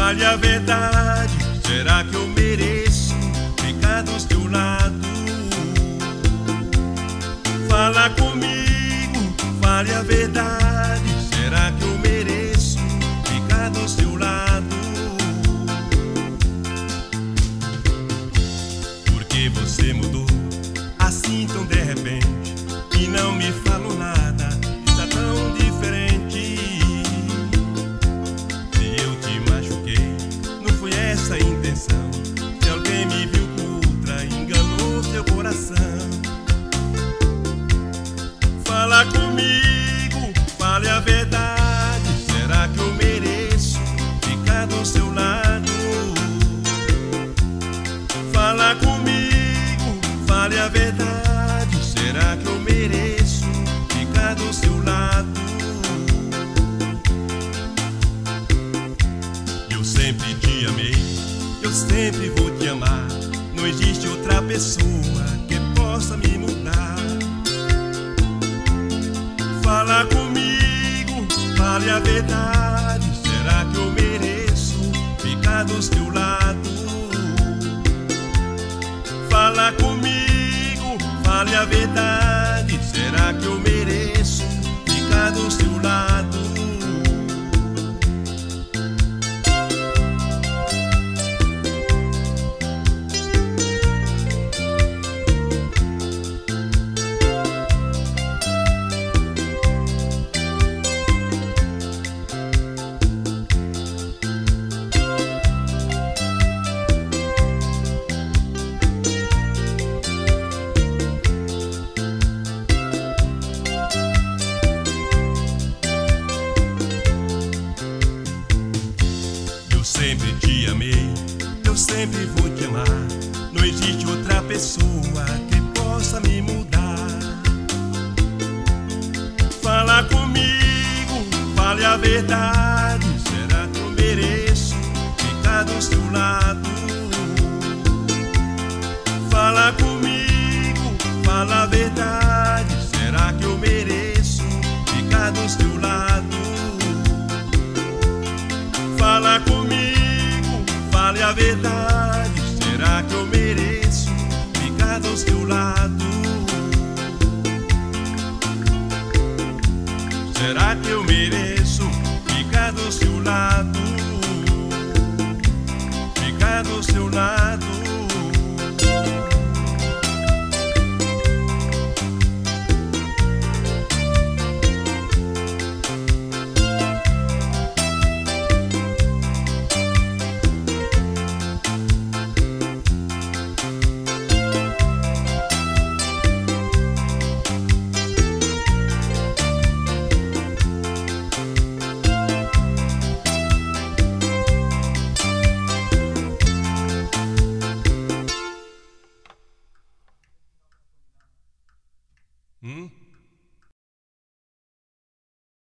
Fale a verdade, será que eu mereço ficar do seu lado? Fala comigo, fale a verdade, será que eu mereço ficar do seu lado? Porque você mudou assim tão de repente e não me falou nada, está tão diferente. Se eu te machuquei, não foi essa a intenção. Se alguém me viu com outra, enganou seu coração. Fala comigo, fale a verdade, será que eu mereço ficar do seu lado? Fala comigo, fale a verdade, será que eu mereço ficar do seu lado? Eu sempre te amei, eu sempre vou te amar. Não existe outra pessoa que possa me mudar. Fala comigo, fale a verdade, será que eu mereço ficar do seu lado? Fala comigo, fale a verdade, será que eu mereço ficar do seu lado? Sempre te amei, eu sempre vou te amar. Não existe outra pessoa que possa me mudar. Fala comigo, fale a verdade, será que eu mereço ficar do seu lado? Fala comigo, fala a verdade, será que eu mereço ficar do seu lado? Fala comigo, fale a verdade, será que eu mereço ficar do seu lado? Será que eu mereço ficar do seu lado? Ficar do seu lado?